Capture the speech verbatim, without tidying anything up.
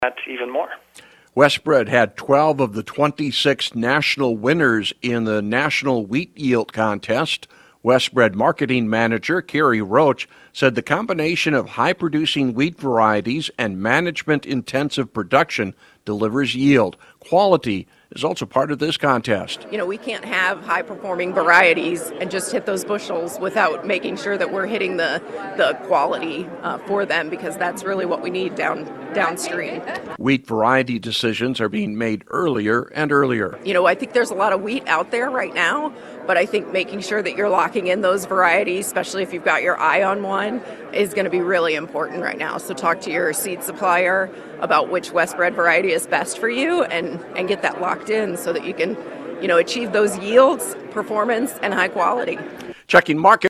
that even more. Westbred had twelve of the twenty-six national winners in the National Wheat Yield Contest. Westbred marketing manager Carrie Roach said the combination of high-producing wheat varieties and management-intensive production delivers yield. Quality is also part of this contest. You know, we can't have high-performing varieties and just hit those bushels without making sure that we're hitting the, the quality uh, for them, because that's really what we need down downstream. Wheat variety decisions are being made earlier and earlier. You know, I think there's a lot of wheat out there right now, but I think making sure that you're locking in those varieties, especially if you've got your eye on one, is going to be really important right now. So talk to your seed supplier about which Westbred variety is best for you and, and get that locked in so that you can, you know, achieve those yields, performance, and high quality. Checking market.